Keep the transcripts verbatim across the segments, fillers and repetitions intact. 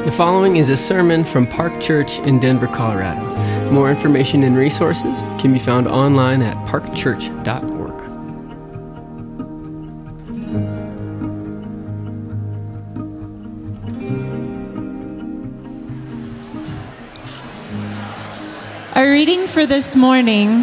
The following is a sermon from Park Church in Denver, Colorado. More information and resources can be found online at park church dot org. Our reading for this morning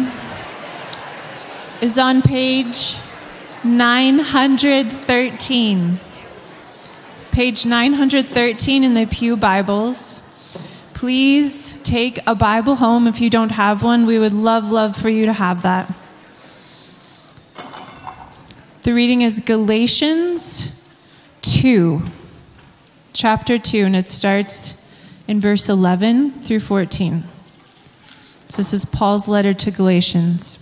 is on page nine hundred thirteen. Page nine hundred thirteen in the Pew Bibles. Please take a Bible home if you don't have one. We would love, love for you to have that. The reading is Galatians two, chapter two, and it starts in verse eleven through fourteen. So this is Paul's letter to Galatians.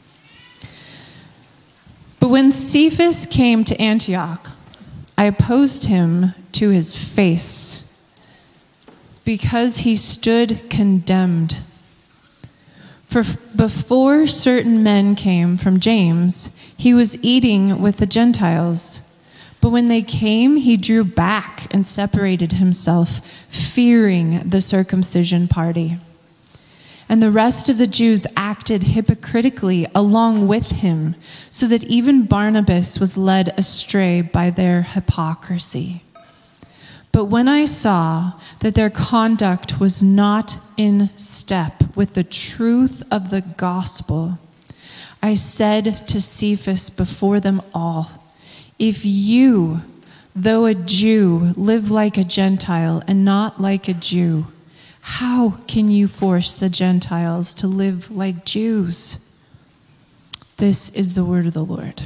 But when Cephas came to Antioch, I opposed him to his face because he stood condemned. For before certain men came from James, he was eating with the Gentiles. But when they came, he drew back and separated himself, fearing the circumcision party. And the rest of the Jews acted hypocritically along with him, so that even Barnabas was led astray by their hypocrisy. But when I saw that their conduct was not in step with the truth of the gospel, I said to Cephas before them all, if you, though a Jew, live like a Gentile and not like a Jew, how can you force the Gentiles to live like Jews? This is the word of the Lord.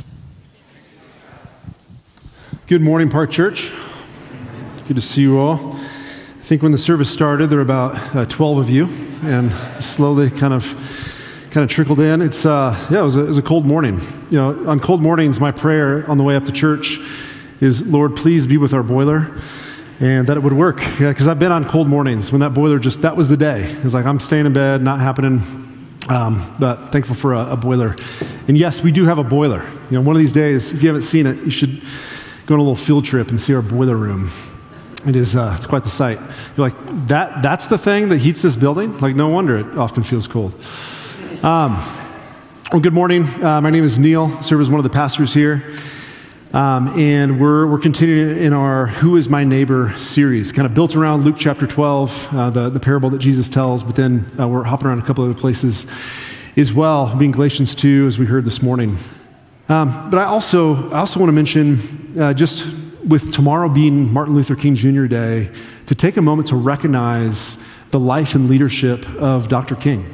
Good morning, Park Church. Good to see you all. I think when the service started, there were about uh, twelve of you, and slowly kind of kind of trickled in. It's uh, yeah, it was, a, it was a cold morning. You know, on cold mornings, my prayer on the way up to church is, Lord, please be with our boiler. And that it would work, yeah, because I've been on cold mornings when that boiler just, that was the day. It was like, I'm staying in bed, not happening, um, but thankful for a, a boiler. And yes, we do have a boiler. You know, one of these days, if you haven't seen it, you should go on a little field trip and see our boiler room. It is, uh, it's quite the sight. You're like, that, that's the thing that heats this building? Like, no wonder it often feels cold. Um, well, good morning. Uh, my name is Neil. I serve as one of the pastors here. Um, and we're we're continuing in our Who is My Neighbor series, kind of built around Luke chapter twelve, uh, the, the parable that Jesus tells, but then uh, we're hopping around a couple other places as well, being Galatians two, as we heard this morning. Um, but I also I also want to mention, uh, just with tomorrow being Martin Luther King Junior Day, to take a moment to recognize the life and leadership of Doctor King.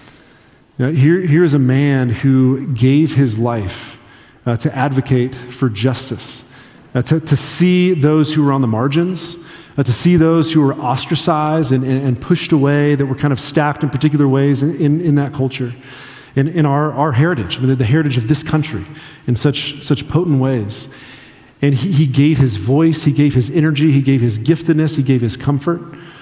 You know, here, here is a man who gave his life Uh, to advocate for justice, uh, to, to see those who were on the margins, uh, to see those who were ostracized and, and, and pushed away, that were kind of stacked in particular ways in, in, in that culture, in, in our, our heritage, I mean, the heritage of this country in such, such potent ways. And he, he gave his voice, he gave his energy, he gave his giftedness, he gave his comfort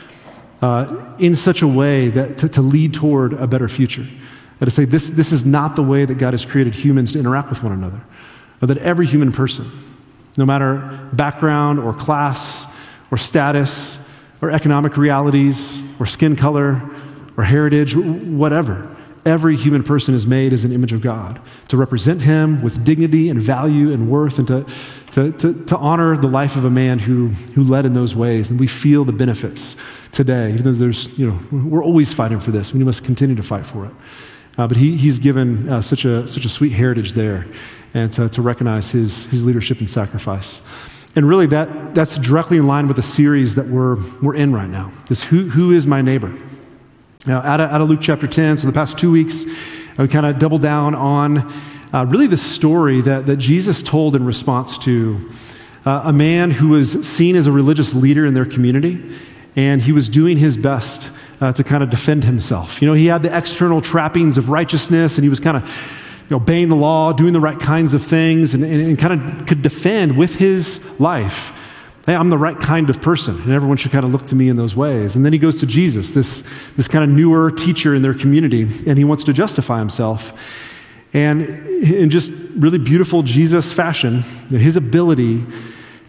uh, in such a way that to, to lead toward a better future. To say this, this is not the way that God has created humans to interact with one another. But that every human person, no matter background or class or status or economic realities or skin color or heritage, whatever, every human person is made as an image of God, to represent him with dignity and value and worth, and to, to, to, to honor the life of a man who, who led in those ways. And we feel the benefits today, even though there's, you know, we're always fighting for this. We must continue to fight for it. Uh, but he, he's given uh, such a such a sweet heritage there, and to, to recognize his his leadership and sacrifice. And really, that that's directly in line with the series that we're we're in right now. This who who is my neighbor? Now, out of, out of Luke chapter ten. So the past two weeks, we kind of double down on uh, really the story that that Jesus told in response to uh, a man who was seen as a religious leader in their community, and he was doing his best Uh, to kind of defend himself. You know, he had the external trappings of righteousness, and he was kind of, you know, obeying the law, doing the right kinds of things, and, and, and kind of could defend with his life, hey, I'm the right kind of person, and everyone should kind of look to me in those ways. And then he goes to Jesus, this, this kind of newer teacher in their community, and he wants to justify himself. And in just really beautiful Jesus fashion, his ability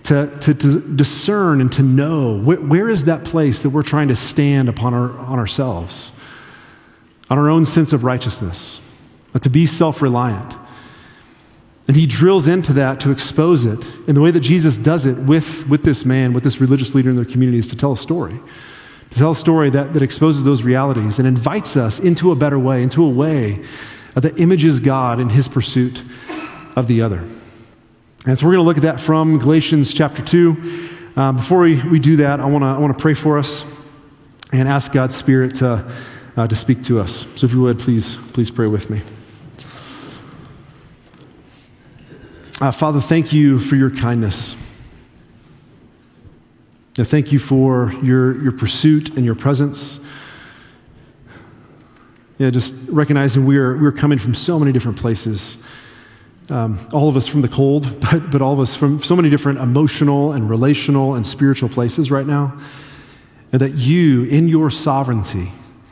to, to, to discern and to know where, where is that place that we're trying to stand upon our, on ourselves, on our own sense of righteousness, to be self-reliant. And he drills into that to expose it. And the way that Jesus does it with, with this man, with this religious leader in their community, is to tell a story. To tell a story that, that exposes those realities and invites us into a better way, into a way that images God in his pursuit of the other. And so we're going to look at that from Galatians chapter two. Uh, before we, we do that, I want to I want to pray for us and ask God's Spirit to, uh, to speak to us. So if you would, please, please pray with me. Uh, Father, thank you for your kindness. Now, thank you for your, your pursuit and your presence. Yeah, just recognizing we are, we are coming from so many different places. Um, all of us from the cold, but, but all of us from so many different emotional and relational and spiritual places right now. And that you, in your sovereignty,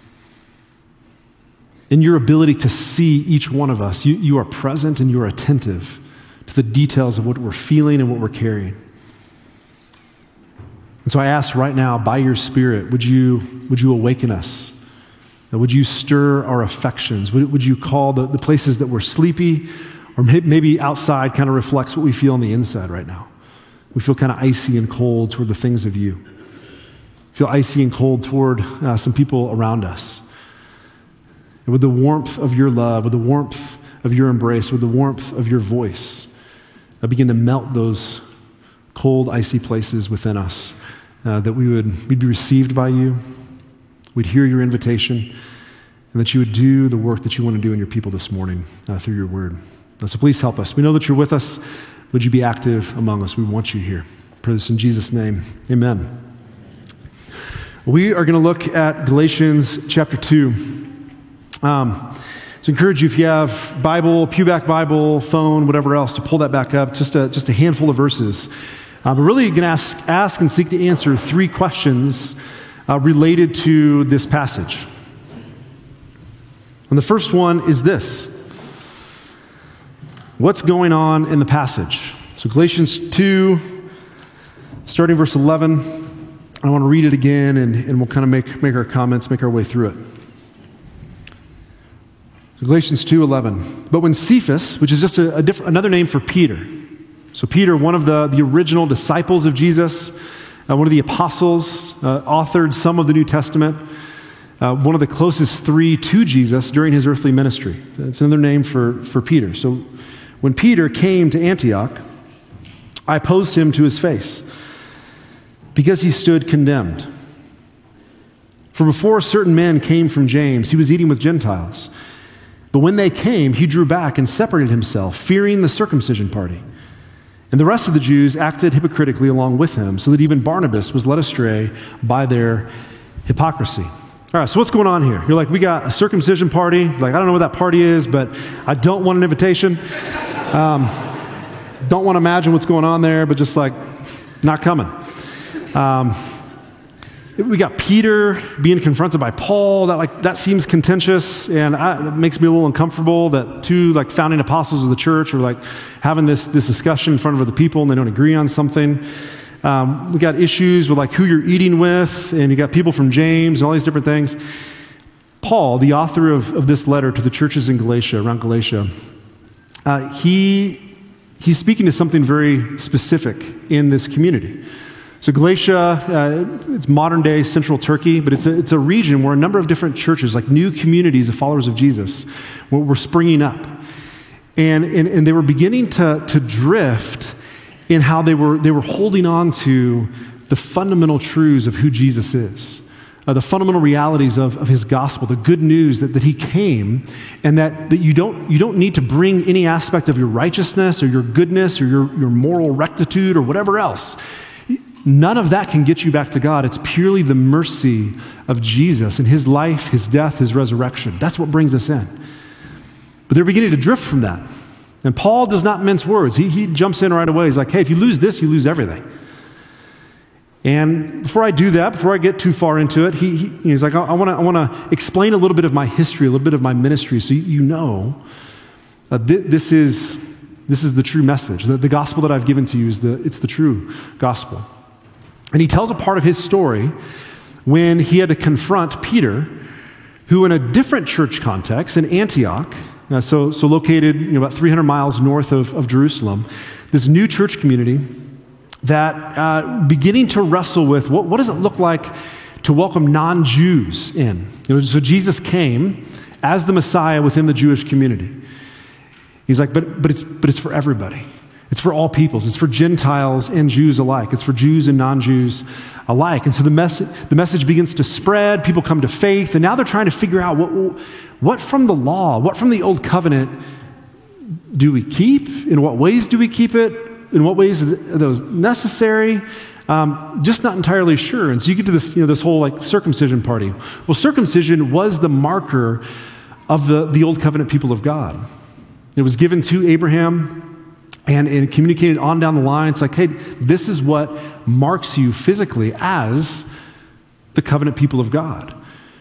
in your ability to see each one of us, you, you are present and you are attentive to the details of what we're feeling and what we're carrying. And so I ask right now, by your Spirit, would you, would you awaken us? Would you stir our affections? Would, would you call the, the places that we're sleepy, or maybe outside kind of reflects what we feel on the inside right now? We feel kind of icy and cold toward the things of you. Feel icy and cold toward uh, some people around us. And with the warmth of your love, with the warmth of your embrace, with the warmth of your voice, I begin to melt those cold, icy places within us, uh, that we would we'd be received by you, we'd hear your invitation, and that you would do the work that you want to do in your people this morning uh, through your word. Uh, so please help us. We know that you're with us. Would you be active among us? We want you here. Pray this in Jesus' name. Amen. We are going to look at Galatians chapter two. Um, So I encourage you, if you have Bible, Pewback Bible, phone, whatever else, to pull that back up. Just a, just a handful of verses. Uh, but really, you're going to ask, ask and seek to answer three questions uh, related to this passage. And the first one is this. What's going on in the passage? So Galatians two, starting verse eleven. I want to read it again, and, and we'll kind of make, make our comments, make our way through it. Galatians two eleven. But when Cephas, which is just a, a different, another name for Peter. So Peter, one of the, the original disciples of Jesus, uh, one of the apostles, uh, authored some of the New Testament, uh, one of the closest three to Jesus during his earthly ministry. It's another name for, for Peter. So when Peter came to Antioch, I opposed him to his face because he stood condemned. For before certain men came from James, he was eating with Gentiles. But when they came, he drew back and separated himself, fearing the circumcision party. And the rest of the Jews acted hypocritically along with him, so that even Barnabas was led astray by their hypocrisy. All right, so what's going on here? You're like, we got a circumcision party. Like, I don't know what that party is, but I don't want an invitation. Um, don't want to imagine what's going on there, but just like, not coming. Um, We got Peter being confronted by Paul. That like that seems contentious, and I, it makes me a little uncomfortable that two like founding apostles of the church are like having this this discussion in front of other people, and they don't agree on something. Um, we got issues with like who you're eating with, and you got people from James and all these different things. Paul, the author of, of this letter to the churches in Galatia, around Galatia, uh, he he's speaking to something very specific in this community. So Galatia, uh, it's modern-day central Turkey, but it's a, it's a region where a number of different churches, like new communities of followers of Jesus, were, were springing up. And, and, and they were beginning to, to drift in how they were, they were holding on to the fundamental truths of who Jesus is, uh, the fundamental realities of, of his gospel, the good news that, that he came, and that, that you, don't, you don't need to bring any aspect of your righteousness or your goodness or your, your moral rectitude or whatever else. None of that can get you back to God. It's purely the mercy of Jesus and his life, his death, his resurrection. That's what brings us in. But they're beginning to drift from that. And Paul does not mince words. He, he jumps in right away. He's like, hey, if you lose this, you lose everything. And before I do that, before I get too far into it, he, he, he's like, I, I want to I want to explain a little bit of my history, a little bit of my ministry, so you, you know uh, th- this is This is the true message. The, the gospel that I've given to you is the, it's the true gospel. And he tells a part of his story when he had to confront Peter, who in a different church context in Antioch, uh, so, so located you know, about three hundred miles north of, of Jerusalem, this new church community that uh, beginning to wrestle with what, what does it look like to welcome non-Jews in? You know, so Jesus came as the Messiah within the Jewish community. He's like, but, but, it's, but it's for everybody. It's for all peoples. It's for Gentiles and Jews alike. It's for Jews and non-Jews alike. And so the, mess- the message begins to spread. People come to faith. And now they're trying to figure out what, what from the law, what from the old covenant do we keep? In what ways do we keep it? In what ways are those necessary? Um, just not entirely sure. And so you get to this, you know, this whole like circumcision party. Well, circumcision was the marker of the, the old covenant people of God. It was given to Abraham and, and communicated on down the line. It's like, hey, this is what marks you physically as the covenant people of God.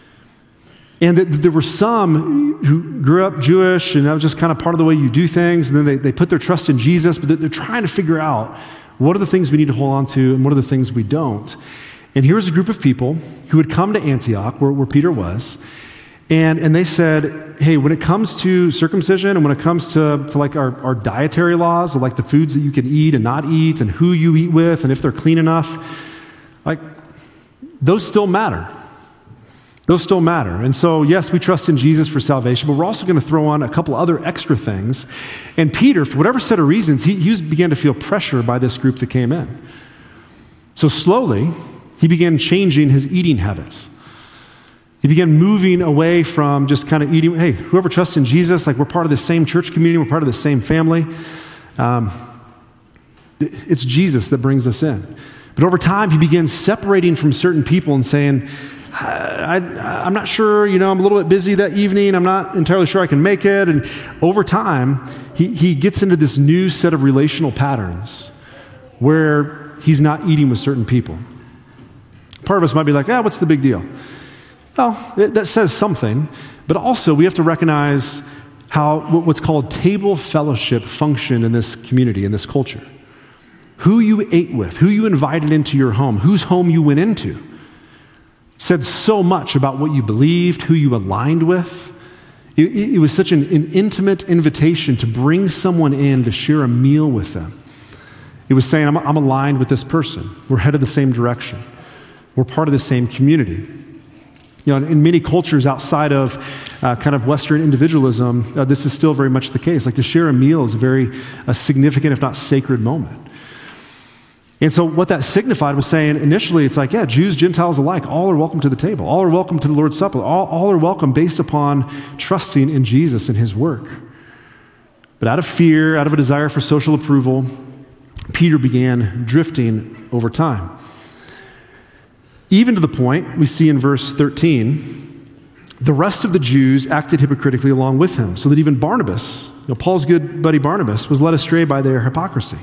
And that there were some who grew up Jewish, and that was just kind of part of the way you do things. And then they, they put their trust in Jesus, but they're, they're trying to figure out what are the things we need to hold on to and what are the things we don't. And here's a group of people who had come to Antioch, where, where Peter was, and, and they said, hey, when it comes to circumcision and when it comes to, to like our, our dietary laws, of like the foods that you can eat and not eat and who you eat with and if they're clean enough, like those still matter. Those still matter. And so, yes, we trust in Jesus for salvation, but we're also going to throw on a couple other extra things. And Peter, for whatever set of reasons, he, he began to feel pressure by this group that came in. So slowly, he began changing his eating habits. He began moving away from just kind of eating, hey, whoever trusts in Jesus, like we're part of the same church community, we're part of the same family. Um, it's Jesus that brings us in. But over time, he began separating from certain people and saying, I, I, I'm not sure, you know, I'm a little bit busy that evening. I'm not entirely sure I can make it. And over time, he, he gets into this new set of relational patterns where he's not eating with certain people. Part of us might be like, ah, what's the big deal? Well, it, that says something, but also we have to recognize how what's called table fellowship functioned in this community, in this culture. Who you ate with, who you invited into your home, whose home you went into, said so much about what you believed, who you aligned with. It, it was such an, an intimate invitation to bring someone in to share a meal with them. It was saying, I'm, I'm aligned with this person. We're headed the same direction. We're part of the same community. You know, in many cultures outside of uh, kind of Western individualism, uh, this is still very much the case. Like to share a meal is a very a significant, if not sacred, moment. And so what that signified was saying initially, it's like, yeah, Jews, Gentiles alike, all are welcome to the table. All are welcome to the Lord's Supper. All, all are welcome based upon trusting in Jesus and his work. But out of fear, out of a desire for social approval, Peter began drifting over time. Even to the point, we see in verse thirteen, the rest of the Jews acted hypocritically along with him, so that even Barnabas, you know, Paul's good buddy Barnabas, was led astray by their hypocrisy.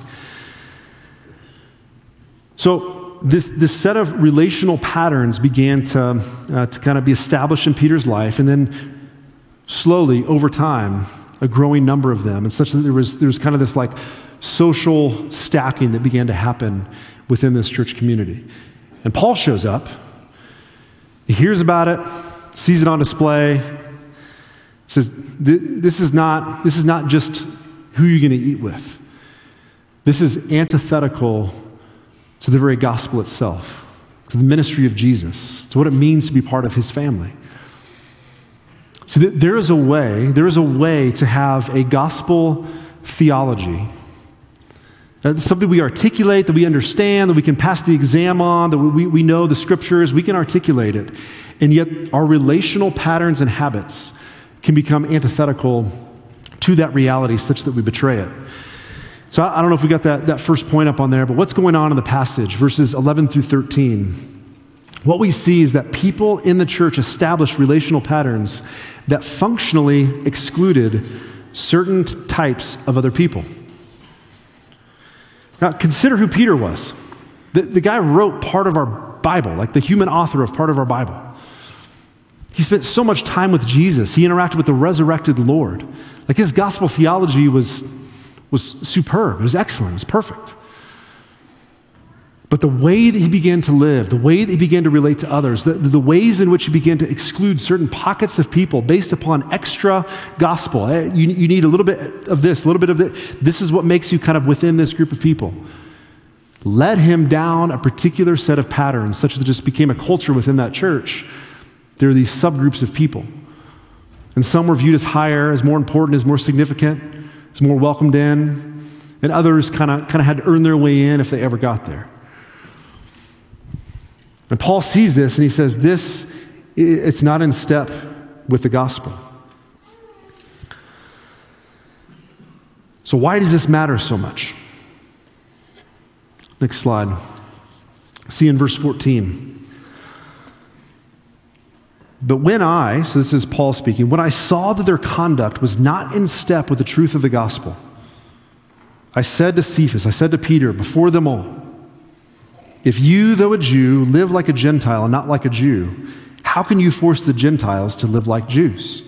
So this, this set of relational patterns began to, uh, to kind of be established in Peter's life, and then slowly, over time, a growing number of them, and such that there was, there was kind of this like social stacking that began to happen within this church community. And Paul shows up, he hears about it, sees it on display, says, this is not, this is not just who you're going to eat with. This is antithetical to the very gospel itself, to the ministry of Jesus, to what it means to be part of his family. So there is a way, there is a way to have a gospel theology. That's something we articulate, that we understand, that we can pass the exam on, that we, we know the scriptures, we can articulate it. And yet our relational patterns and habits can become antithetical to that reality such that we betray it. So I, I don't know if we got that, that first point up on there, but what's going on in the passage, verses eleven through thirteen? What we see is that people in the church established relational patterns that functionally excluded certain types of other people. Now, consider who Peter was. The, the guy wrote part of our Bible, like the human author of part of our Bible. He spent so much time with Jesus. He interacted with the resurrected Lord. Like his gospel theology was, was superb. It was excellent. It was perfect. But the way that he began to live, the way that he began to relate to others, the, the ways in which he began to exclude certain pockets of people based upon extra gospel. You, you need a little bit of this, a little bit of this. This is what makes you kind of within this group of people. Led him down a particular set of patterns, such that it just became a culture within that church. There are these subgroups of people. And some were viewed as higher, as more important, as more significant, as more welcomed in. And others kind of kind of had to earn their way in if they ever got there. And Paul sees this and he says, this, it's not in step with the gospel. So why does this matter so much? Next slide. See in verse fourteen. But when I, so this is Paul speaking, when I saw that their conduct was not in step with the truth of the gospel, I said to Cephas, I said to Peter, before them all, if you, though a Jew, live like a Gentile and not like a Jew, how can you force the Gentiles to live like Jews?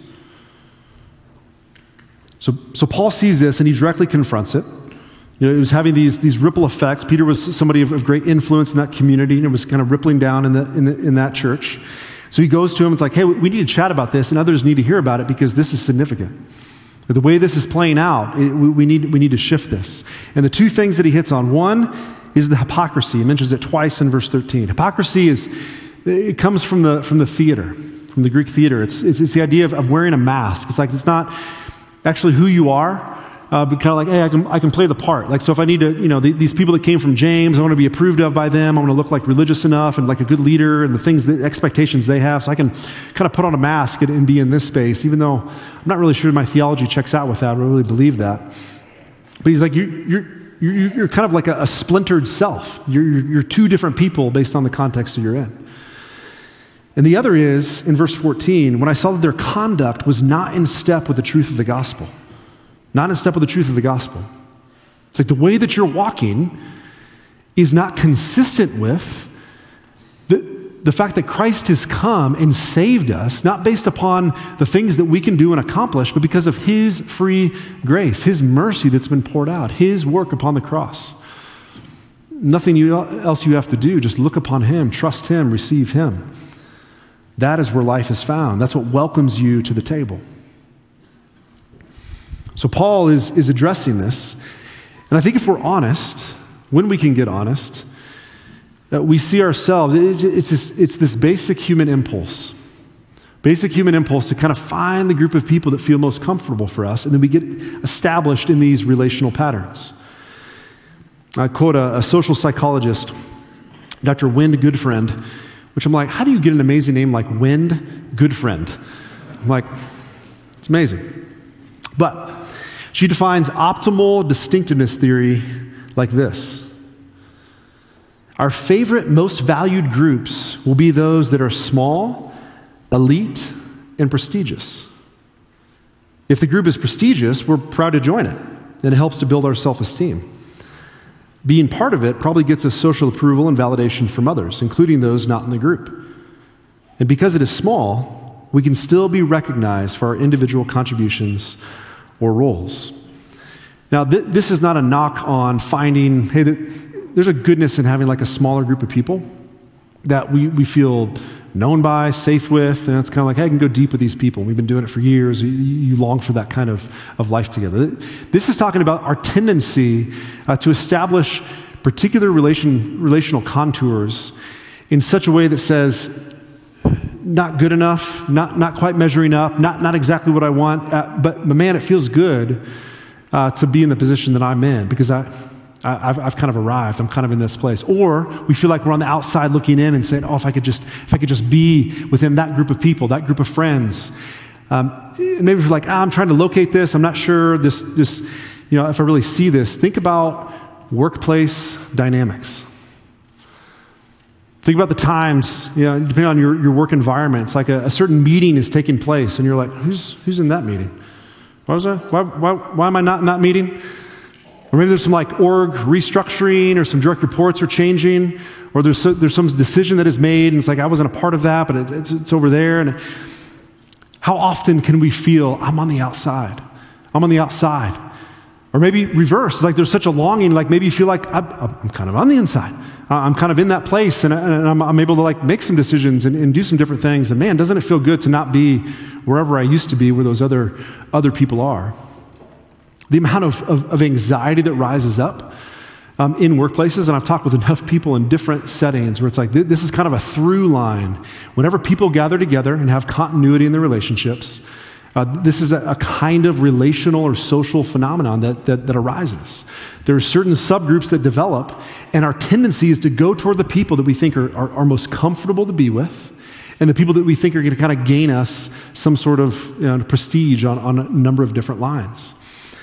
So, so Paul sees this and he directly confronts it. You know, it was having these, these ripple effects. Peter was somebody of, of great influence in that community and it was kind of rippling down in, the, in, the, in that church. So he goes to him and it's like, hey, we need to chat about this and others need to hear about it because this is significant. The way this is playing out, it, we, we, need, we need to shift this. And the two things that he hits on, one is the hypocrisy. He mentions it twice in verse thirteen. Hypocrisy is, it comes from the, from the theater, from the Greek theater. It's, it's, it's the idea of, of wearing a mask. It's like, it's not actually who you are, uh, but kind of like, hey, I can, I can play the part. Like, so if I need to, you know, the, these people that came from James, I want to be approved of by them. I want to look like religious enough and like a good leader and the things, the expectations they have. So I can kind of put on a mask and, and be in this space, even though I'm not really sure my theology checks out with that. I don't really believe that. But he's like, you, you're, You're, you're kind of like a, a splintered self. You're, you're, you're two different people based on the context that you're in. And the other is, in verse fourteen, when I saw that their conduct was not in step with the truth of the gospel. Not in step with the truth of the gospel. It's like the way that you're walking is not consistent with the, the fact that Christ has come and saved us, not based upon the things that we can do and accomplish, but because of his free grace, his mercy that's been poured out, his work upon the cross. Nothing you, else you have to do, just look upon him, trust him, receive him. That is where life is found. That's what welcomes you to the table. So Paul is, is addressing this. And I think if we're honest, when we can get honest, that we see ourselves, it's, it's, this, it's this basic human impulse. Basic human impulse to kind of find the group of people that feel most comfortable for us, and then we get established in these relational patterns. I quote a, a social psychologist, Doctor Wind Goodfriend, which I'm like, how do you get an amazing name like Wind Goodfriend? I'm like, it's amazing. But she defines optimal distinctiveness theory like this. Our favorite, most valued groups will be those that are small, elite, and prestigious. If the group is prestigious, we're proud to join it, and it helps to build our self-esteem. Being part of it probably gets us social approval and validation from others, including those not in the group. And because it is small, we can still be recognized for our individual contributions or roles. Now, th- this is not a knock on finding, hey, the, there's a goodness in having like a smaller group of people that we, we feel known by, safe with, and it's kind of like, hey, I can go deep with these people. We've been doing it for years. You, you long for that kind of, of life together. This is talking about our tendency uh, to establish particular relation, relational contours in such a way that says, not good enough, not, not quite measuring up, not, not exactly what I want, uh, but, but man, it feels good uh, to be in the position that I'm in because I, I, I've, I've kind of arrived. I'm kind of in this place. Or we feel like we're on the outside looking in and saying, oh, if I could just, if I could just be within that group of people, that group of friends. Um, maybe if you're like, ah, I'm trying to locate this. I'm not sure this, this, you know, if I really see this. Think about workplace dynamics. Think about the times, you know, depending on your, your work environment, it's like a, a certain meeting is taking place, and you're like, who's who's in that meeting? Why was I? Why, why, why am I not in that meeting? Or maybe there's some like org restructuring, or some direct reports are changing, or there's so, there's some decision that is made, and it's like I wasn't a part of that, but it, it's, it's over there. And how often can we feel I'm on the outside? I'm on the outside. Or maybe reverse, like there's such a longing, like maybe you feel like I'm, I'm kind of on the inside. I'm kind of in that place, and, and I'm, I'm able to like make some decisions and, and do some different things. And man, doesn't it feel good to not be wherever I used to be, where those other other people are? The amount of, of, of anxiety that rises up um, in workplaces, and I've talked with enough people in different settings where it's like th- this is kind of a through line. Whenever people gather together and have continuity in their relationships, Uh, this is a, a kind of relational or social phenomenon that, that, that arises. There are certain subgroups that develop, and our tendency is to go toward the people that we think are, are, are most comfortable to be with, and the people that we think are going to kind of gain us some sort of you know, prestige on, on a number of different lines.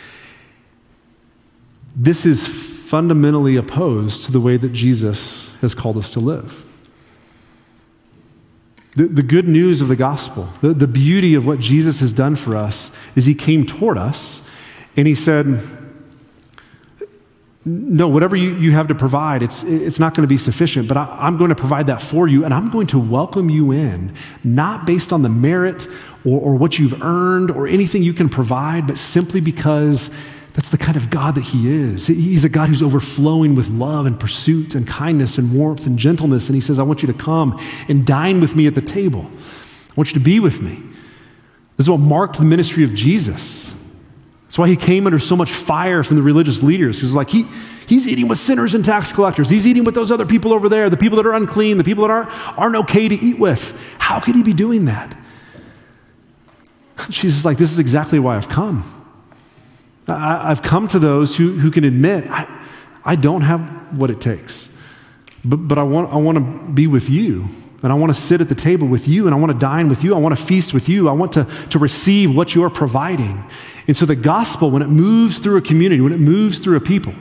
This is fundamentally opposed to the way that Jesus has called us to live. The, the good news of the gospel, the, the beauty of what Jesus has done for us is he came toward us and he said, no, whatever you, you have to provide, it's, it's not going to be sufficient, but I, I'm going to provide that for you, and I'm going to welcome you in, not based on the merit or, or what you've earned or anything you can provide, but simply because that's the kind of God that he is. He's a God who's overflowing with love and pursuit and kindness and warmth and gentleness. And he says, I want you to come and dine with me at the table. I want you to be with me. This is what marked the ministry of Jesus. That's why he came under so much fire from the religious leaders. He was like, he, he's eating with sinners and tax collectors. He's eating with those other people over there, the people that are unclean, the people that aren't, aren't okay to eat with. How could he be doing that? Jesus is like, this is exactly why I've come. I, I've come to those who, who can admit, I, I don't have what it takes, but, but I want, I want to be with you, and I want to sit at the table with you, and I want to dine with you, I want to feast with you, I want to, to receive what you're providing. And so the gospel, when it moves through a community, when it moves through a people,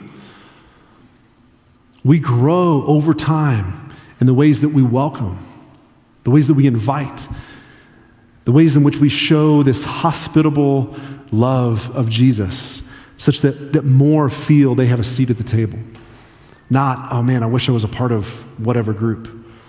we grow over time in the ways that we welcome, the ways that we invite, the ways in which we show this hospitable love of Jesus, such that, that more feel they have a seat at the table. Not, oh man, I wish I was a part of whatever group.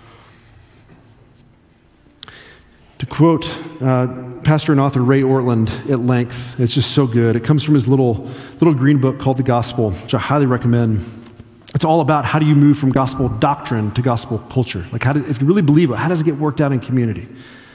To quote uh, pastor and author Ray Ortland at length, it's just so good. It comes from his little, little green book called The Gospel, which I highly recommend. It's all about how do you move from gospel doctrine to gospel culture. Like, how do, if you really believe it, how does it get worked out in community?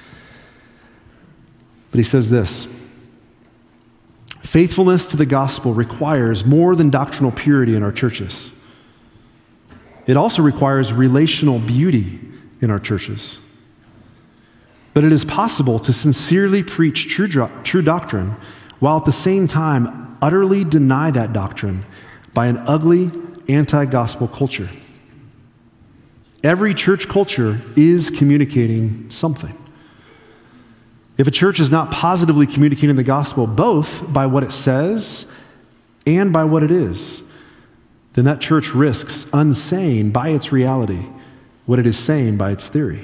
But he says this: faithfulness to the gospel requires more than doctrinal purity in our churches. It also requires relational beauty in our churches. But it is possible to sincerely preach true, true doctrine while at the same time utterly deny that doctrine by an ugly anti-gospel culture. Every church culture is communicating something. If a church is not positively communicating the gospel, both by what it says and by what it is, then that church risks unsaying by its reality what it is saying by its theory.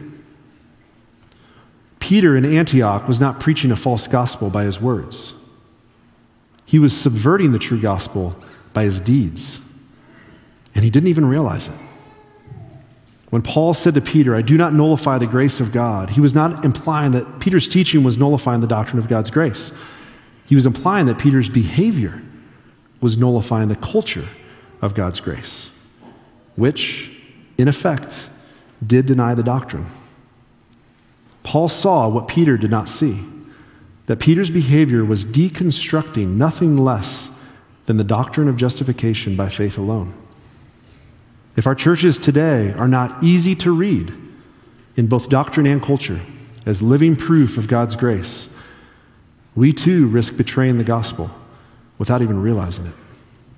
Peter in Antioch was not preaching a false gospel by his words. He was subverting the true gospel by his deeds, and he didn't even realize it. When Paul said to Peter, I do not nullify the grace of God, he was not implying that Peter's teaching was nullifying the doctrine of God's grace. He was implying that Peter's behavior was nullifying the culture of God's grace, which, in effect, did deny the doctrine. Paul saw what Peter did not see, that Peter's behavior was deconstructing nothing less than the doctrine of justification by faith alone. If our churches today are not easy to read in both doctrine and culture as living proof of God's grace, we too risk betraying the gospel without even realizing it.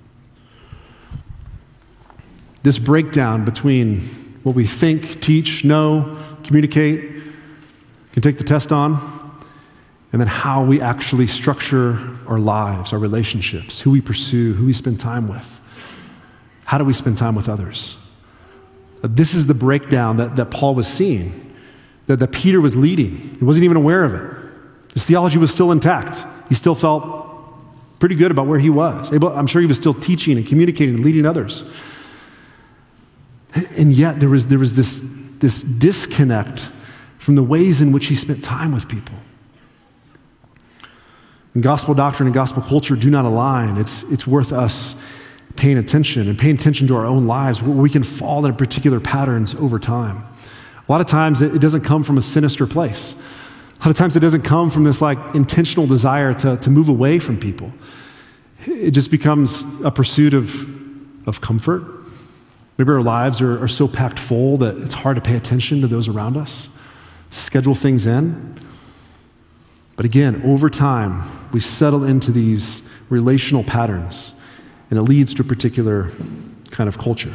This breakdown between what we think, teach, know, communicate, can take the test on, and then how we actually structure our lives, our relationships, who we pursue, who we spend time with. How do we spend time with others? This is the breakdown that, that Paul was seeing, that, that Peter was leading. He wasn't even aware of it. His theology was still intact. He still felt pretty good about where he was. I'm sure he was still teaching and communicating and leading others. And yet there was, there was this, this disconnect from the ways in which he spent time with people. and gospel doctrine and gospel culture do not align, it's, it's worth us paying attention and paying attention to our own lives where we can fall into particular patterns over time. A lot of times it, it doesn't come from a sinister place. A lot of times it doesn't come from this like intentional desire to, to move away from people. It just becomes a pursuit of, of comfort. Maybe our lives are, are so packed full that it's hard to pay attention to those around us, to schedule things in. But again, over time, we settle into these relational patterns, and it leads to a particular kind of culture.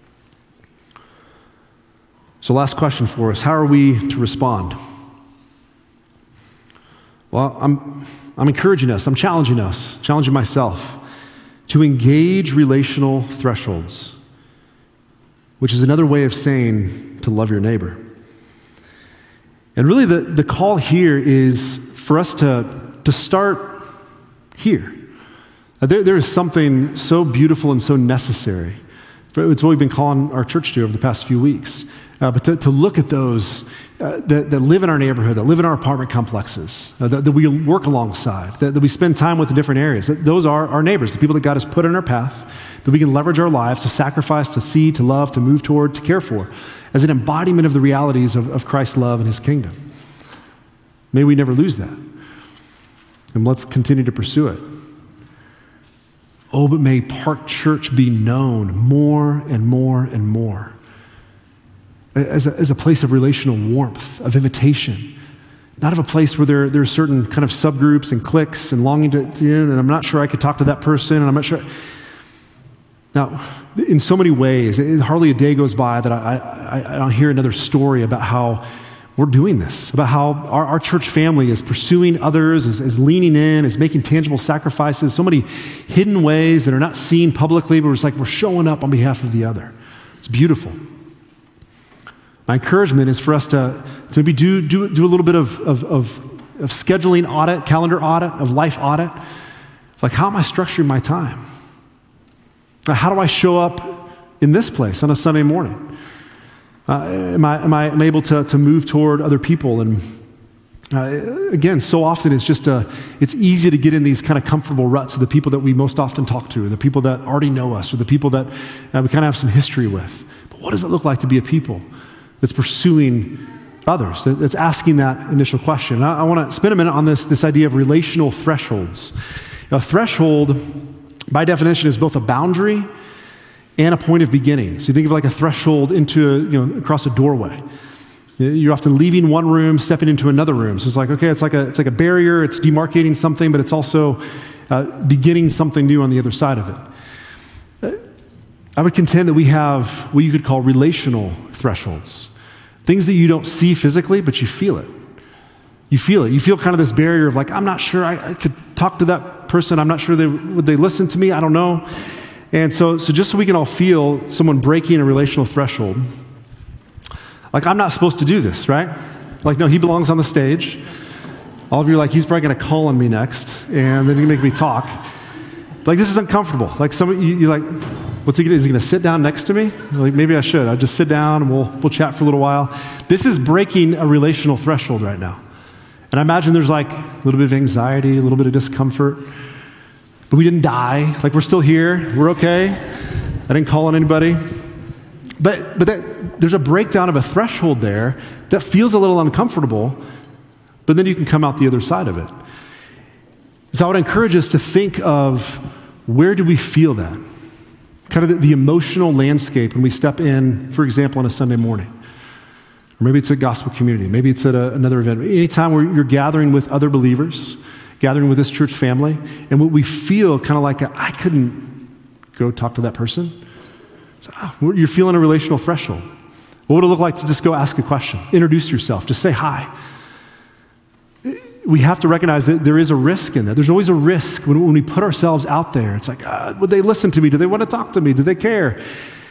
So last question for us, how are we to respond? Well, I'm, I'm encouraging us, I'm challenging us, challenging myself to engage relational thresholds, which is another way of saying to love your neighbor. And really the, the call here is for us to, to start here. There, there is something so beautiful and so necessary. It's what we've been calling our church to over the past few weeks. Uh, but to, to look at those uh, that, that live in our neighborhood, that live in our apartment complexes, uh, that, that we work alongside, that, that we spend time with in different areas. That those are our neighbors, the people that God has put in our path, that we can leverage our lives to sacrifice, to see, to love, to move toward, to care for, as an embodiment of the realities of, of Christ's love and his kingdom. May we never lose that. And let's continue to pursue it. Oh, but may Park Church be known more and more and more as a, as a place of relational warmth, of invitation, not of a place where there, there are certain kind of subgroups and cliques and longing to, you know, and I'm not sure I could talk to that person, and I'm not sure. Now, in so many ways, it, hardly a day goes by that I, I, I don't hear another story about how we're doing this, about how our, our church family is pursuing others, is, is leaning in, is making tangible sacrifices, so many hidden ways that are not seen publicly, but it's like we're showing up on behalf of the other. It's beautiful. My encouragement is for us to, to maybe do, do, do a little bit of, of, of, of scheduling audit, calendar audit, of life audit. Like, how am I structuring my time? How do I show up in this place on a Sunday morning? Uh, am, I, am, I, am I able to, to move toward other people? And uh, again, so often it's just a, it's easy to get in these kind of comfortable ruts of the people that we most often talk to, the people that already know us, or the people that uh, we kind of have some history with. But what does it look like to be a people that's pursuing others, that's asking that initial question? I, I want to spend a minute on this, this idea of relational thresholds. A threshold, by definition, is both a boundary and a point of beginning. So you think of like a threshold into, a, you know, across a doorway. You're often leaving one room, stepping into another room. So it's like, okay, it's like a, it's like a barrier, it's demarcating something, but it's also uh, beginning something new on the other side of it. I would contend that we have what you could call relational thresholds. Things that you don't see physically, but you feel it. You feel it. You feel kind of this barrier of like, I'm not sure I, I could talk to that person. I'm not sure they would they listen to me. I don't know. And so, so just so we can all feel someone breaking a relational threshold, like, I'm not supposed to do this, right? Like, no, he belongs on the stage. All of you are like, he's probably going to call on me next, and then he's going to make me talk. Like, this is uncomfortable. Like, some you, you're like, what's he going to do? Is he going to sit down next to me? Like, maybe I should. I'll just sit down and we'll we'll chat for a little while. This is breaking a relational threshold right now. And I imagine there's like a little bit of anxiety, a little bit of discomfort. But we didn't die. Like, we're still here. We're okay. I didn't call on anybody. But but that, there's a breakdown of a threshold there that feels a little uncomfortable, but then you can come out the other side of it. So I would encourage us to think of, where do we feel that? Kind of the, the emotional landscape when we step in, for example, on a Sunday morning. Or maybe it's a gospel community. Maybe it's at a, another event. Anytime where you're gathering with other believers, gathering with this church family, and what we feel kind of like, a, I couldn't go talk to that person. So, oh, you're feeling a relational threshold. What would it look like to just go ask a question? Introduce yourself. Just say hi. We have to recognize that there is a risk in that. There's always a risk when, when we put ourselves out there. It's like, uh, would they listen to me? Do they want to talk to me? Do they care?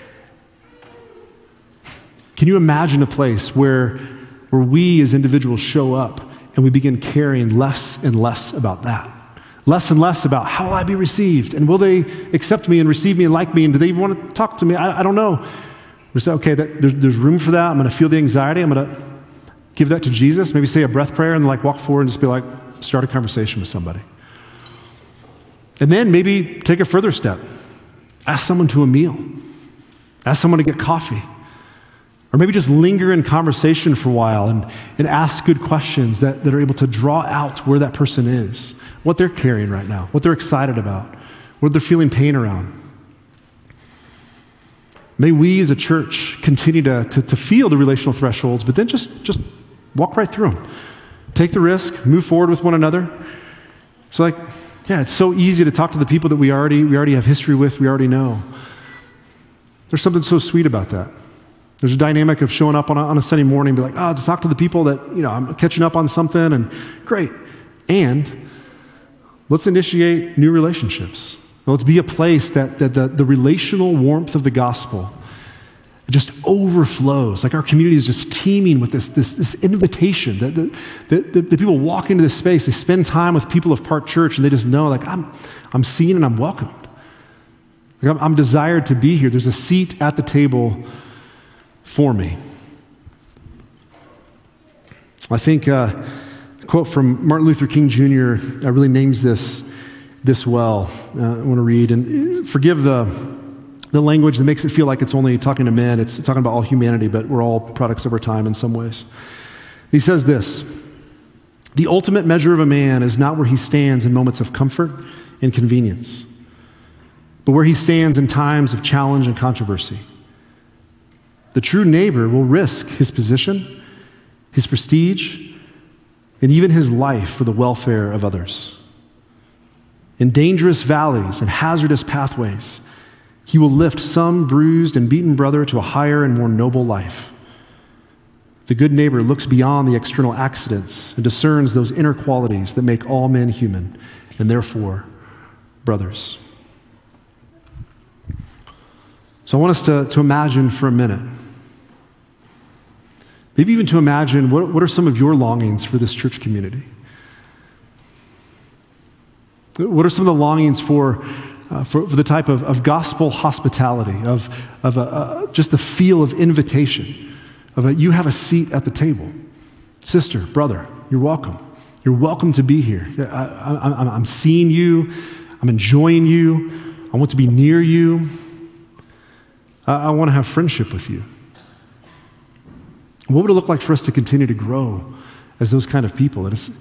Can you imagine a place where, where we as individuals show up and we begin caring less and less about that? Less and less about, how will I be received? And will they accept me and receive me and like me? And do they even want to talk to me? I, I don't know. We say, okay, that, there's, there's room for that. I'm going to feel the anxiety. I'm going to give that to Jesus. Maybe say a breath prayer and like walk forward and just be like, start a conversation with somebody. And then maybe take a further step. Ask someone to a meal. Ask someone to get coffee. Or maybe just linger in conversation for a while and, and ask good questions that, that are able to draw out where that person is, what they're carrying right now, what they're excited about, what they're feeling pain around. May we as a church continue to, to, to feel the relational thresholds, but then just, just walk right through them. Take the risk, move forward with one another. It's like, yeah, it's so easy to talk to the people that we already, we already have history with, we already know. There's something so sweet about that. There's a dynamic of showing up on a, on a Sunday morning and be like, oh, let's talk to the people that, you know, I'm catching up on something, and great. And let's initiate new relationships. Let's be a place that, that the, the relational warmth of the gospel just overflows. Like our community is just teeming with this, this, this invitation that, that, that, that people walk into this space, they spend time with people of Park Church, and they just know, like, I'm, I'm seen and I'm welcomed. Like I'm, I'm desired to be here. There's a seat at the table for me. I think uh, a quote from Martin Luther King Junior uh, really names this this well. Uh, I want to read, and forgive the the language that makes it feel like it's only talking to men. It's talking about all humanity, but we're all products of our time in some ways. He says this: the ultimate measure of a man is not where he stands in moments of comfort and convenience, but where he stands in times of challenge and controversy. The true neighbor will risk his position, his prestige, and even his life for the welfare of others. In dangerous valleys and hazardous pathways, he will lift some bruised and beaten brother to a higher and more noble life. The good neighbor looks beyond the external accidents and discerns those inner qualities that make all men human, and therefore brothers. So I want us to, to imagine for a minute, maybe even to imagine what, what are some of your longings for this church community? What are some of the longings for, uh, for, for the type of, of gospel hospitality, of, of a, uh, just the feel of invitation, of a, you have a seat at the table. Sister, brother, you're welcome. You're welcome to be here. I, I, I'm seeing you. I'm enjoying you. I want to be near you. I, I want to have friendship with you. What would it look like for us to continue to grow as those kind of people? That is,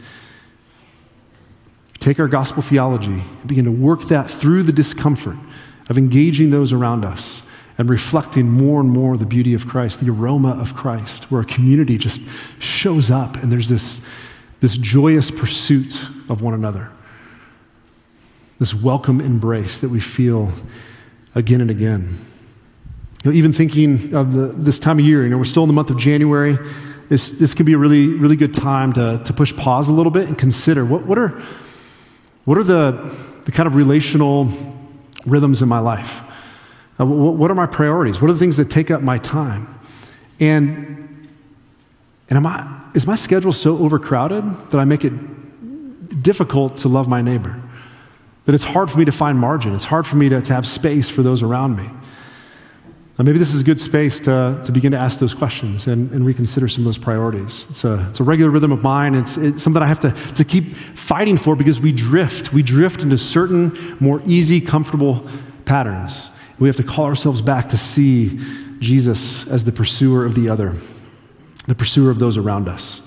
take our gospel theology and begin to work that through the discomfort of engaging those around us and reflecting more and more the beauty of Christ, the aroma of Christ, where a community just shows up and there's this, this joyous pursuit of one another, this welcome embrace that we feel again and again. You know, even thinking of the, this time of year, you know, we're still in the month of January. This this can be a really really good time to to push pause a little bit and consider what what are what are the the kind of relational rhythms in my life. Uh, what, what are my priorities? What are the things that take up my time? And and am I is my schedule so overcrowded that I make it difficult to love my neighbor? That it's hard for me to find margin. It's hard for me to, to have space for those around me. Now, maybe this is a good space to, to begin to ask those questions and, and reconsider some of those priorities. It's a, it's a regular rhythm of mine. It's, it's something I have to, to keep fighting for because we drift. We drift into certain more easy, comfortable patterns. We have to call ourselves back to see Jesus as the pursuer of the other, the pursuer of those around us.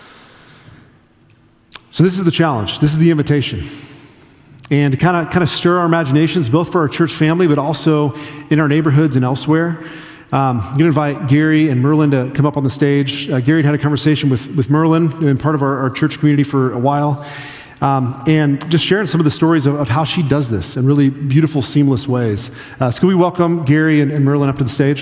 So this is the challenge. This is the invitation. And to kind of kind of stir our imaginations, both for our church family, but also in our neighborhoods and elsewhere. Um, I'm going to invite Gary and Merlin to come up on the stage. Uh, Gary had had a conversation with, with Merlin, who's been part of our, our church community for a while, um, and just sharing some of the stories of, of how she does this in really beautiful, seamless ways. Uh, so can we welcome Gary and, and Merlin up to the stage?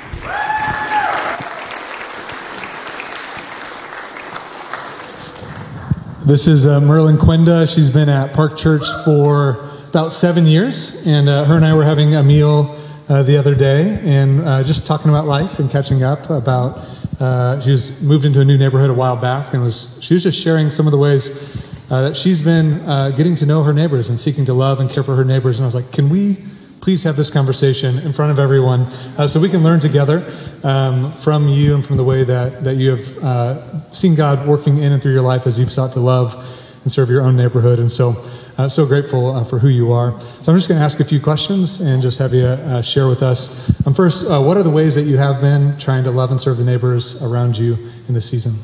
This is uh, Merlin Quenda. She's been at Park Church for about seven years, and uh, her and I were having a meal uh, the other day and uh, just talking about life and catching up about, uh, she was moved into a new neighborhood a while back, and was she was just sharing some of the ways uh, that she's been uh, getting to know her neighbors and seeking to love and care for her neighbors. And I was like, can we please have this conversation in front of everyone uh, so we can learn together um, from you and from the way that, that you have uh, seen God working in and through your life as you've sought to love and serve your own neighborhood. And so uh, so grateful uh, for who you are. So I'm just going to ask a few questions and just have you uh, share with us. Um, first, uh, what are the ways that you have been trying to love and serve the neighbors around you in this season?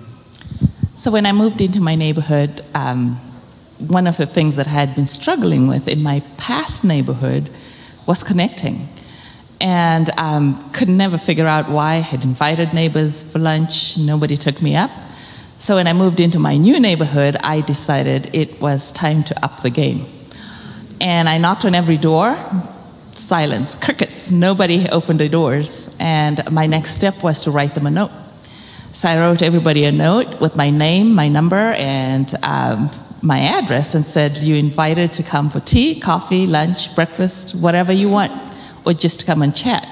So when I moved into my neighborhood, um, one of the things that I had been struggling with in my past neighborhood was connecting. And um, could never figure out why. I had invited neighbors for lunch, nobody took me up. So when I moved into my new neighborhood, I decided it was time to up the game. And I knocked on every door, silence, crickets, nobody opened the doors. And my next step was to write them a note. So I wrote everybody a note with my name, my number, and um, my address, and said, you're invited to come for tea, coffee, lunch, breakfast, whatever you want, or just come and chat.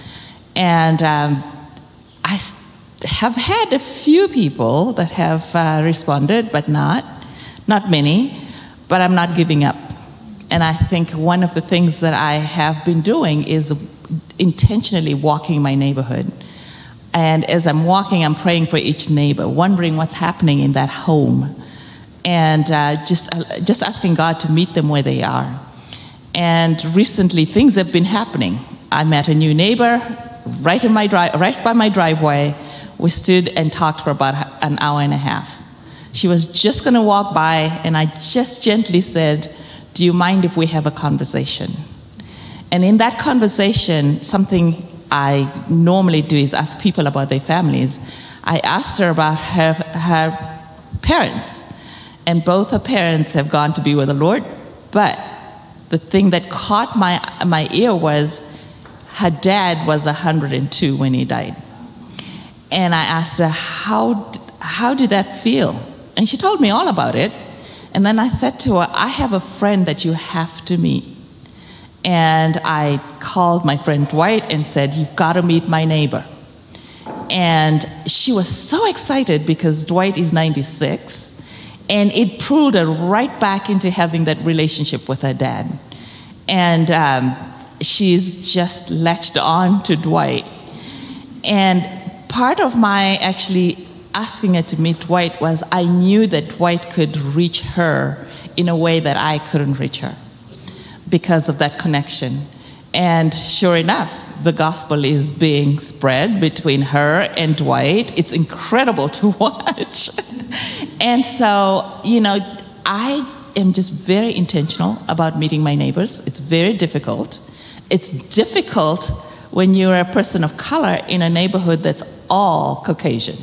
And um, I have had a few people that have uh, responded, but not, not many, but I'm not giving up. And I think one of the things that I have been doing is intentionally walking my neighborhood. And as I'm walking, I'm praying for each neighbor, wondering what's happening in that home. And uh, just, uh, just asking God to meet them where they are. And recently, things have been happening. I met a new neighbor right, in my dri- right by my driveway. We stood and talked for about an hour and a half. She was just going to walk by, and I just gently said, do you mind if we have a conversation? And in that conversation, something I normally do is ask people about their families. I asked her about her, her parents, and both her parents have gone to be with the Lord, but the thing that caught my, my ear was her dad was one hundred two when he died. And I asked her, how, how did that feel? And she told me all about it. And then I said to her, I have a friend that you have to meet. And I called my friend Dwight and said, you've got to meet my neighbor. And she was so excited because Dwight is ninety-six. And it pulled her right back into having that relationship with her dad. And um, she's just latched on to Dwight. And part of my actually asking her to meet Dwight was I knew that Dwight could reach her in a way that I couldn't reach her because of that connection. And sure enough, the gospel is being spread between her and Dwight. It's incredible to watch. And so, you know, I am just very intentional about meeting my neighbors. It's very difficult. It's difficult when you're a person of color in a neighborhood that's all Caucasian.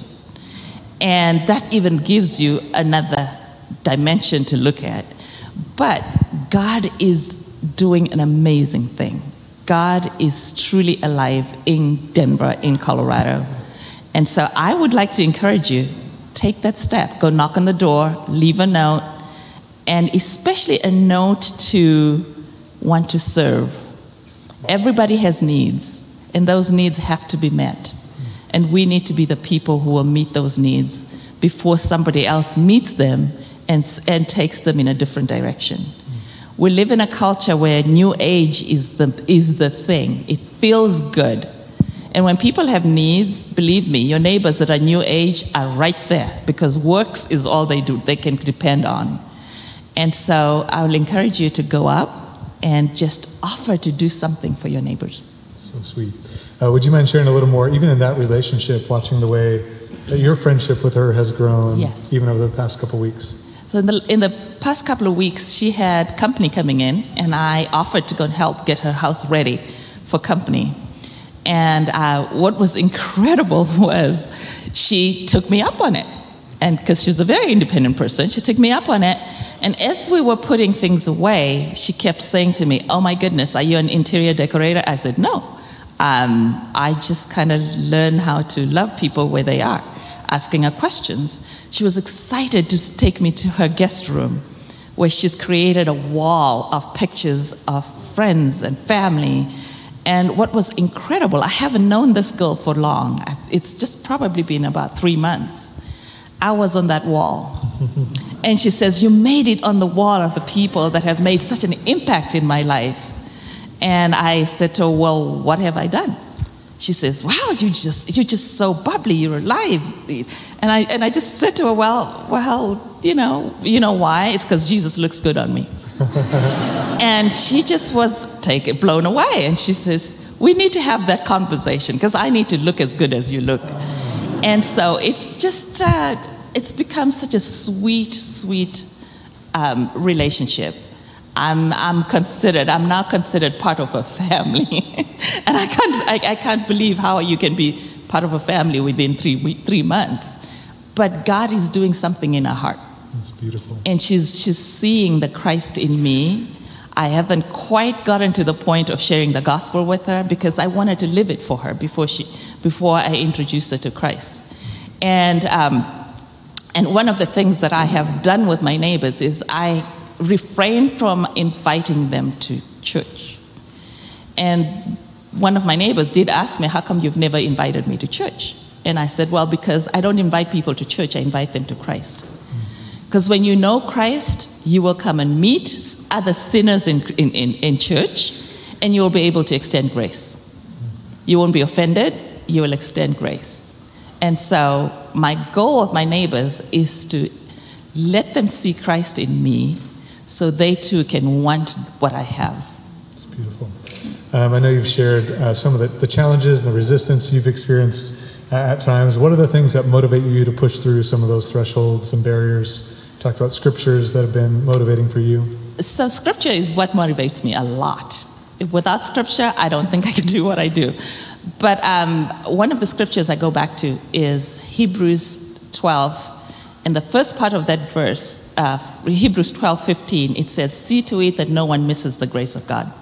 And that even gives you another dimension to look at. But God is doing an amazing thing. God is truly alive in Denver, in Colorado. And so I would like to encourage you, take that step. Go knock on the door, leave a note, and especially a note to want to serve. Everybody has needs, and those needs have to be met. And we need to be the people who will meet those needs before somebody else meets them and, and takes them in a different direction. We live in a culture where new age is the, is the thing. It feels good. And when people have needs, believe me, your neighbors that are new age are right there because works is all they do, they can depend on. And so I will encourage you to go up and just offer to do something for your neighbors. So sweet. Uh, would you mind sharing a little more, even in that relationship, watching the way that your friendship with her has grown, yes, even over the past couple of weeks? So in the, in the past couple of weeks, she had company coming in, and I offered to go and help get her house ready for company. And uh, what was incredible was she took me up on it. And because she's a very independent person, she took me up on it. And as we were putting things away, she kept saying to me, oh my goodness, are you an interior decorator? I said, no. Um, I just kind of learn how to love people where they are, asking her questions. She was excited to take me to her guest room, where she's created a wall of pictures of friends and family. And what was incredible, I haven't known this girl for long. It's just probably been about three months. I was on that wall. And she says, you made it on the wall of the people that have made such an impact in my life. And I said to her, well, what have I done? She says, wow, you just, you're just so bubbly, you're alive. And I, and I just said to her, well, well, you know, you know why? It's because Jesus looks good on me. And she just was taken, blown away. And she says, we need to have that conversation because I need to look as good as you look. And so it's just, uh, it's become such a sweet, sweet um, relationship. I'm, I'm considered, I'm now considered part of a family. And I can't, I, I can't believe how you can be part of a family within three, week, three months. But God is doing something in her heart. That's beautiful. And she's, she's seeing the Christ in me. I haven't quite gotten to the point of sharing the gospel with her because I wanted to live it for her before, she, before I introduced her to Christ. And, um, and one of the things that I have done with my neighbors is I refrain from inviting them to church. And one of my neighbors did ask me, how come you've never invited me to church? And I said, well, because I don't invite people to church, I invite them to Christ. Because when you know Christ, you will come and meet other sinners in, in, in, in church, and you will be able to extend grace. You won't be offended, you will extend grace. And so my goal of my neighbors is to let them see Christ in me so they too can want what I have. It's beautiful. Um, I know you've shared uh, some of the, the challenges and the resistance you've experienced uh, at times. What are the things that motivate you to push through some of those thresholds and barriers? Talk about scriptures that have been motivating for you. So scripture is what motivates me a lot. Without scripture, I don't think I could do what I do. But um, one of the scriptures I go back to is Hebrews twelve. In the first part of that verse, uh, Hebrews twelve fifteen, it says, see to it that no one misses the grace of God.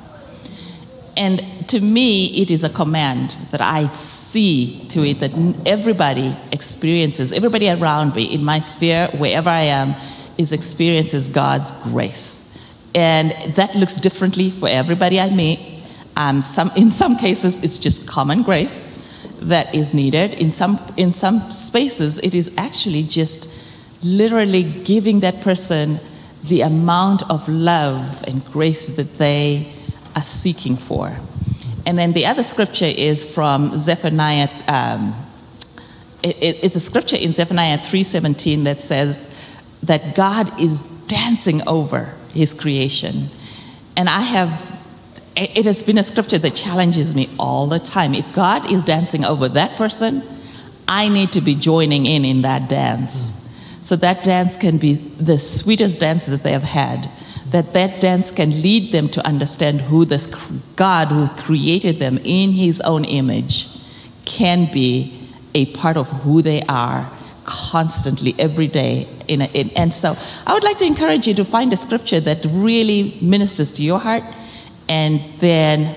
And to me, it is a command that I see to it that everybody experiences, everybody around me, in my sphere, wherever I am, is experiences God's grace. And that looks differently for everybody I meet. Um, some, in some cases, it's just common grace that is needed. In some, in some spaces, it is actually just literally giving that person the amount of love and grace that they are seeking for. And then the other scripture is from Zephaniah. Um, it, it, it's a scripture in Zephaniah three seventeen that says that God is dancing over his creation. And I have, it, it has been a scripture that challenges me all the time. If God is dancing over that person, I need to be joining in in that dance. So that dance can be the sweetest dance that they have had. That that dance can lead them to understand who this God who created them in his own image can be a part of who they are constantly, every day. In a, in, and so I would like to encourage you to find a scripture that really ministers to your heart and then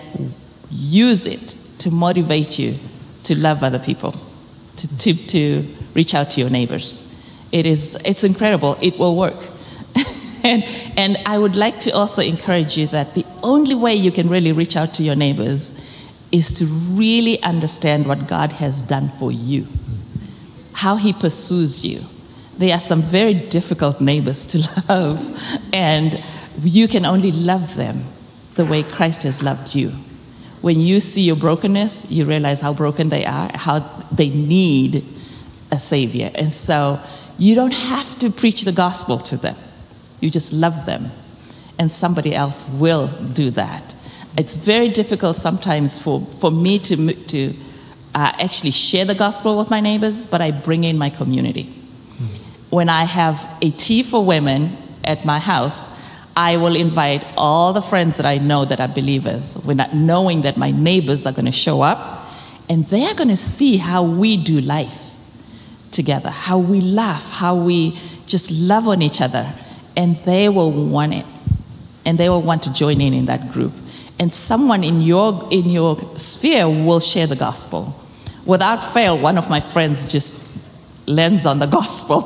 use it to motivate you to love other people, to, to, to reach out to your neighbors. It is, it's incredible. It will work. And, and I would like to also encourage you that the only way you can really reach out to your neighbors is to really understand what God has done for you, how he pursues you. There are some very difficult neighbors to love, and you can only love them the way Christ has loved you. When you see your brokenness, you realize how broken they are, how they need a Savior. And so you don't have to preach the gospel to them. You just love them, and somebody else will do that. It's very difficult sometimes for, for me to, to uh, actually share the gospel with my neighbors, but I bring in my community. Mm-hmm. When I have a tea for women at my house, I will invite all the friends that I know that are believers, without knowing that my neighbors are going to show up, and they're going to see how we do life together, how we laugh, how we just love on each other. And they will want it, and they will want to join in in that group. And someone in your in your sphere will share the gospel. Without fail, one of my friends just lands on the gospel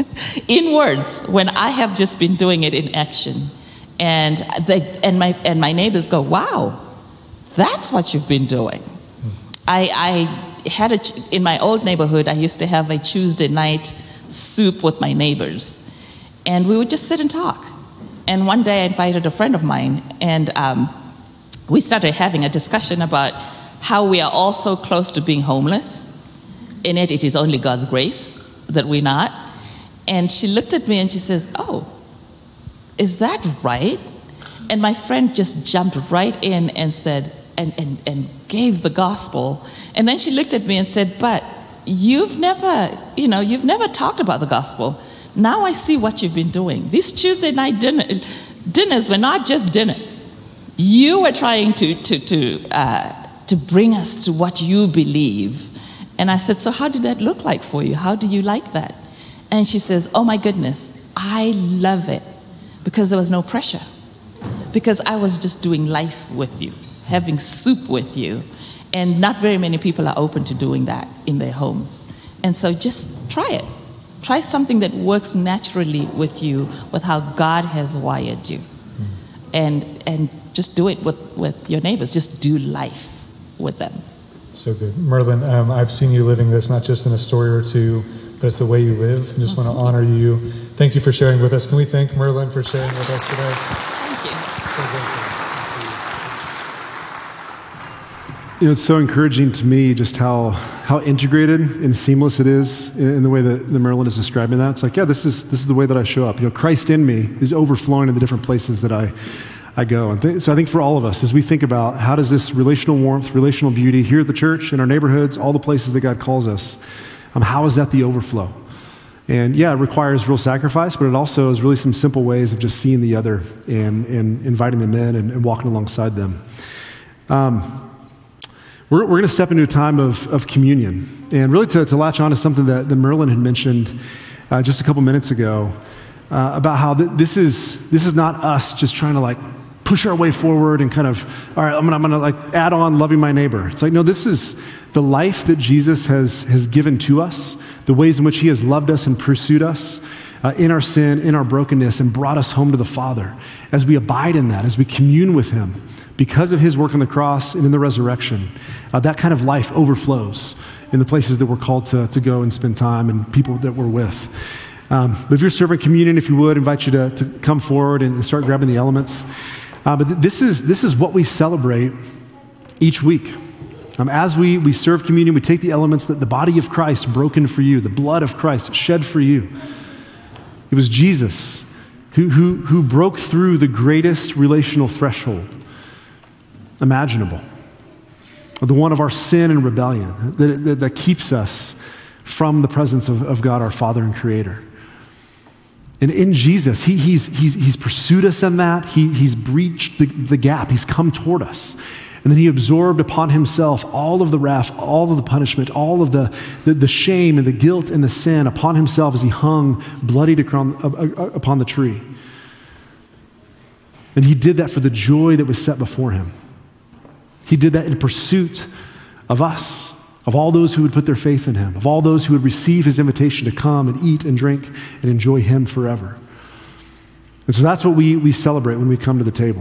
in words when I have just been doing it in action. And they and my and my neighbors go, "Wow, that's what you've been doing." I, I had a in my old neighborhood. I used to have a Tuesday night soup with my neighbors. And we would just sit and talk. And one day I invited a friend of mine, and um, we started having a discussion about how we are all so close to being homeless. In it, it is only God's grace that we're not. And she looked at me and she says, oh, is that right? And my friend just jumped right in and said, and, and, and gave the gospel. And then she looked at me and said, but you've never, you know, you've never talked about the gospel. Now I see what you've been doing. These Tuesday night dinner, dinners were not just dinner. You were trying to, to, to, uh, to bring us to what you believe. And I said, so how did that look like for you? How do you like that? And she says, oh my goodness, I love it because there was no pressure. Because I was just doing life with you, having soup with you. And not very many people are open to doing that in their homes. And so just try it. Try something that works naturally with you, with how God has wired you. Mm-hmm. And and just do it with, with your neighbors. Just do life with them. So good. Merlin, um, I've seen you living this not just in a story or two, but it's the way you live. I just mm-hmm. want to honor you. Thank you for sharing with us. Can we thank Merlin for sharing with us today? Thank you. So grateful. You know, it's so encouraging to me just how how integrated and seamless it is in, in the way that, that Merlin is describing that. It's like, yeah, this is this is the way that I show up. You know, Christ in me is overflowing in the different places that I I go. And th- so I think for all of us, as we think about how does this relational warmth, relational beauty here at the church, in our neighborhoods, all the places that God calls us, um, how is that the overflow? And yeah, it requires real sacrifice, but it also is really some simple ways of just seeing the other and, and inviting them in and, and walking alongside them. Um, We're, we're going to step into a time of, of communion. And really to, to latch on to something that, that Merlin had mentioned uh, just a couple minutes ago uh, about how th- this is this is not us just trying to like push our way forward and kind of, all right, I'm going I'm to like add on loving my neighbor. It's like, no, this is the life that Jesus has, has given to us, the ways in which he has loved us and pursued us uh, in our sin, in our brokenness, and brought us home to the Father. As we abide in that, as we commune with him, because of his work on the cross and in the resurrection, uh, that kind of life overflows in the places that we're called to, to go and spend time and people that we're with. Um, but if you're serving communion, if you would, invite you to, to come forward and start grabbing the elements. Uh, but th- this is this is what we celebrate each week. Um, as we, we serve communion, we take the elements that the body of Christ broken for you, the blood of Christ shed for you. It was Jesus who, who, who broke through the greatest relational threshold imaginable, the one of our sin and rebellion that, that, that keeps us from the presence of, of God, our Father and Creator. And in Jesus, he, he's, he's, he's pursued us in that. He, he's breached the, the gap. He's come toward us. And then he absorbed upon himself all of the wrath, all of the punishment, all of the, the, the shame and the guilt and the sin upon himself as he hung bloodied upon the tree. And he did that for the joy that was set before him. He did that in pursuit of us, of all those who would put their faith in him, of all those who would receive his invitation to come and eat and drink and enjoy him forever. And so that's what we, we celebrate when we come to the table.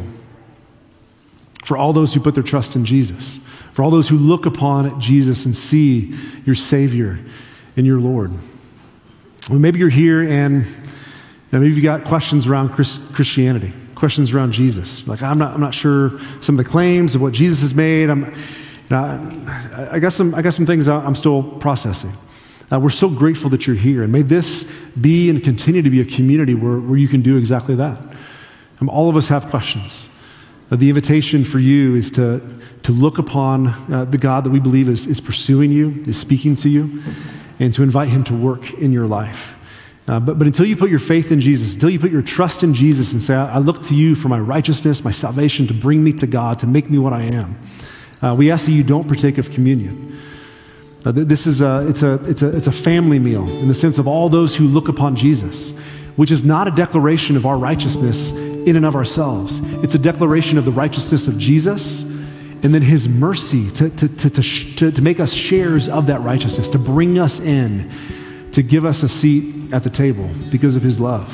For all those who put their trust in Jesus, for all those who look upon Jesus and see your Savior and your Lord. Well, maybe you're here and, and maybe you've got questions around Chris, Christianity. Questions around Jesus. Like, I'm not, I'm not sure some of the claims of what Jesus has made. I'm, you know, I, I got some, I got some things I'm still processing. Uh, we're so grateful that you're here, and may this be and continue to be a community where, where you can do exactly that. Um, all of us have questions. Uh, the invitation for you is to, to look upon uh, the God that we believe is, is pursuing you, is speaking to you, and to invite him to work in your life. Uh, but, but until you put your faith in Jesus, until you put your trust in Jesus and say, I, I look to you for my righteousness, my salvation, to bring me to God, to make me what I am, uh, we ask that you don't partake of communion. Uh, this is a, it's, a, it's, a, it's a family meal in the sense of all those who look upon Jesus, which is not a declaration of our righteousness in and of ourselves. It's a declaration of the righteousness of Jesus and then his mercy to, to, to, to, to, to make us sharers of that righteousness, to bring us in, to give us a seat at the table because of his love.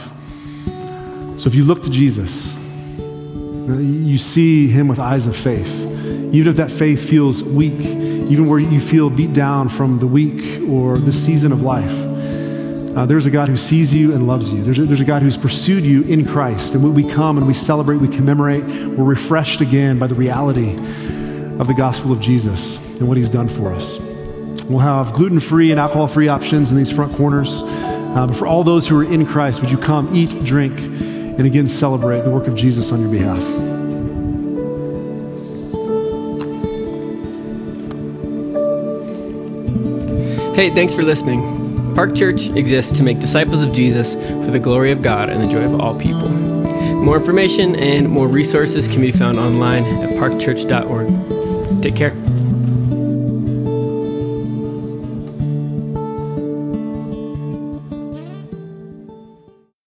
So if you look to Jesus, you see him with eyes of faith. Even if that faith feels weak, even where you feel beat down from the week or the season of life, uh, there's a God who sees you and loves you. There's a, there's a God who's pursued you in Christ. And when we come and we celebrate, we commemorate, we're refreshed again by the reality of the gospel of Jesus and what he's done for us. We'll have gluten-free and alcohol-free options in these front corners. Uh, but for all those who are in Christ, would you come, eat, drink, and again celebrate the work of Jesus on your behalf. Hey, thanks for listening. Park Church exists to make disciples of Jesus for the glory of God and the joy of all people. More information and more resources can be found online at park church dot org. Take care.